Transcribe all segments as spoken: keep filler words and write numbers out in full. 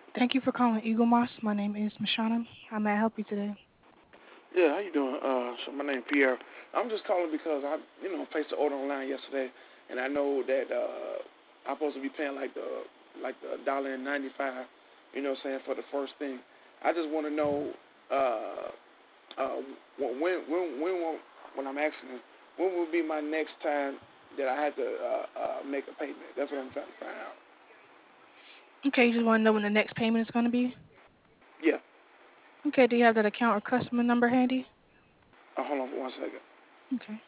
Thank you for calling Eagle Moss. My name is Mashana. How may I help you today? Yeah, how you doing? Uh, so my name Pierre. I'm just calling because I, you know, placed the order online yesterday, and I know that uh, I'm supposed to be paying like the like the dollar and ninety five, you know, what I'm saying for the first thing. I just want to know uh, uh, when when when when when I'm asking when will be my next time that I had to uh, uh, make a payment? That's what I'm trying to find out. Okay, you just want to know when the next payment is going to be? Yeah. Okay, do you have that account or customer number handy? Uh, hold on for one second. Okay.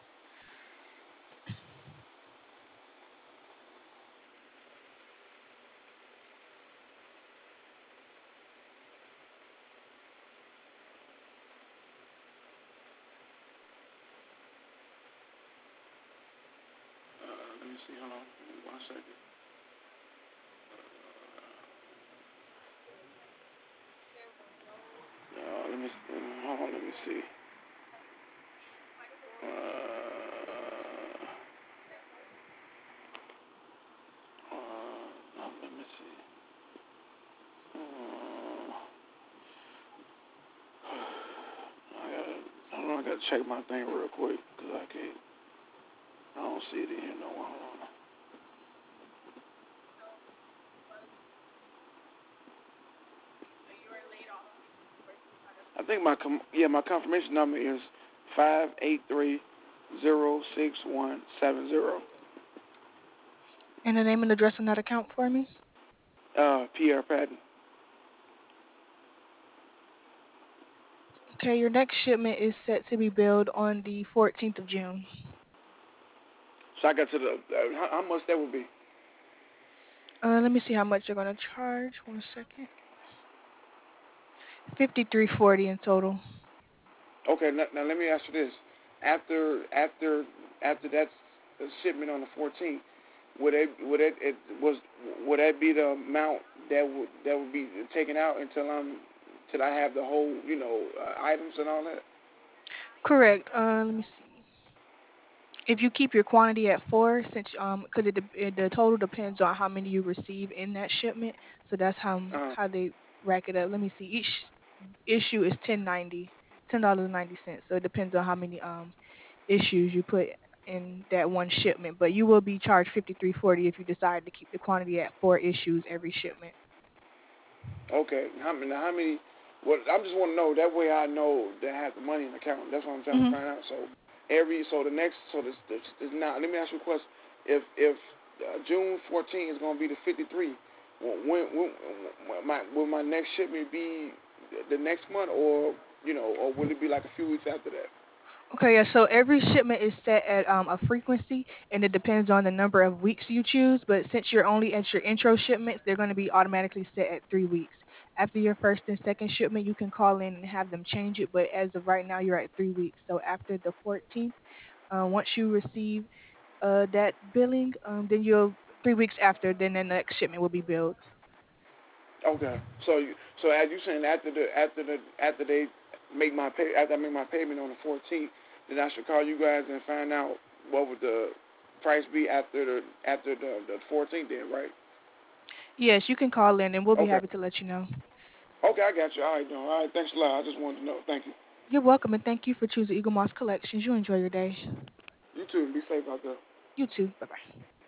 Uh, let me see. Hold on. One second. Uh, let me hold on. Let me see. Uh, uh, let me see. Uh, I gotta, I don't know. I gotta check my thing real quick because I can't. I don't see it in here no more. Hold on. I think my com- yeah my confirmation number is five eight three zero six one seven zero. And the name and address on that account for me? Uh, Pierre Patton. Okay, your next shipment is set to be billed on the fourteenth of June. So I got to the uh, how, how much that would be? Uh, let me see how much you're going to charge. One second. fifty-three forty in total. Okay, now, now let me ask you this: after after after that shipment on the fourteenth, would it would it, it was would that be the amount that would that would be taken out until I'm till I have the whole you know uh, items and all that? Correct. Uh, let me see. If you keep your quantity at four, since um, because it, de- it the total depends on how many you receive in that shipment, so that's how Uh, how they rack it up. Let me see. Each issue is ten ninety, ten dollars and ninety cents. So it depends on how many um issues you put in that one shipment. But you will be charged fifty three forty if you decide to keep the quantity at four issues every shipment. okay, how many how many? What I just want to know that way I know that I have the money in the account. That's what I'm trying to Hmm. find out. So every so the next so this this, this now let me ask you a question. If if uh, June fourteenth is going to be the fifty-three, when, when, when my will my next shipment be the next month or you know or will it be like a few weeks after that? Okay, yeah. So every shipment is set at um, a frequency, and it depends on the number of weeks you choose. But since you're only at your intro shipments, they're going to be automatically set at three weeks. After your first and second shipment, you can call in and have them change it. But as of right now, you're at three weeks. So after the fourteenth, uh, once you receive uh, that billing, um, then you'll three weeks after, then the next shipment will be billed. Okay. So you, so as you saying after the after the after they make my pay after I make my payment on the fourteenth, then I should call you guys and find out what would the price be after the after the the fourteenth then, right? Yes, you can call in, and we'll be Okay. happy to let you know. Okay, I got you. All right, no, all right. Thanks a lot. I just wanted to know. Thank you. You're welcome, and thank you for choosing Eagle Moss Collections. You enjoy your day. You too. Be safe out there. You too. Bye bye.